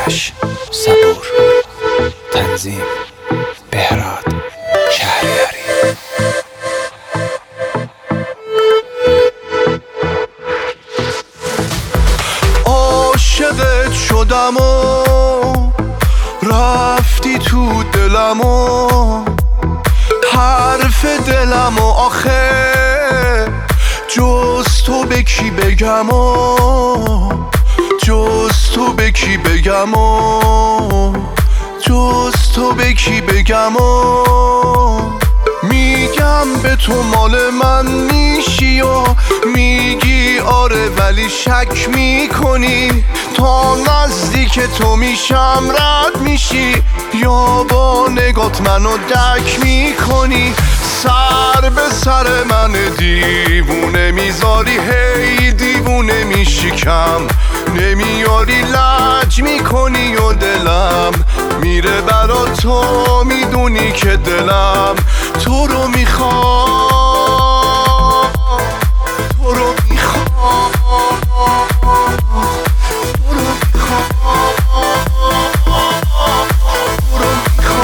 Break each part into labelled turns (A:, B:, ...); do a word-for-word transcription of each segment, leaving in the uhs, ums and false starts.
A: آرش صبور، تنظیم بهراد شهریاری.
B: عاشقت شدم و رفتی تو دلم و حرف دلم و آخه جز تو به کی بگم و جز تو به کی بگم و جز تو به کی بگم و میگم به تو مال من میشی و میگی آره ولی شک میکنی تا نزدیک تو میشم رد میشی یا با نگات منو دک میکنی سر به سر من دیوونه میذاری هی دیوونه میشی کم نمیاری لج میکنی و دلم میره برا تو میدونی که دلم تو رو میخوام تو رو میخوام تو رو میخوام تو رو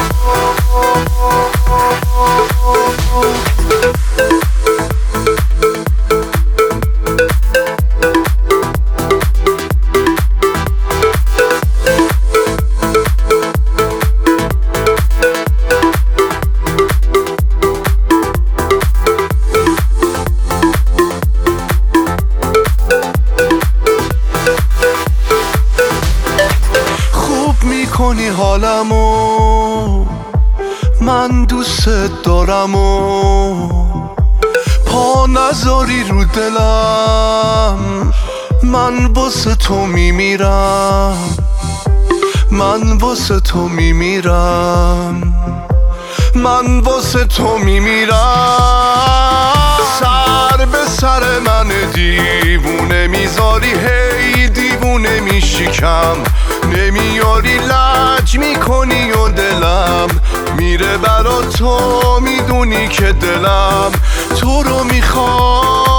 B: کنی حالمو من دوست دارم و پا نذاری رو دلم من واسه تو میمیرم من واسه تو میمیرم من واسه تو میمیرم سر به سر من دیوونه میذاری هی دیوونه میشی کم نمیاری لج میکنی و دلم میره برا تو میدونی که دلم تو رو میخوام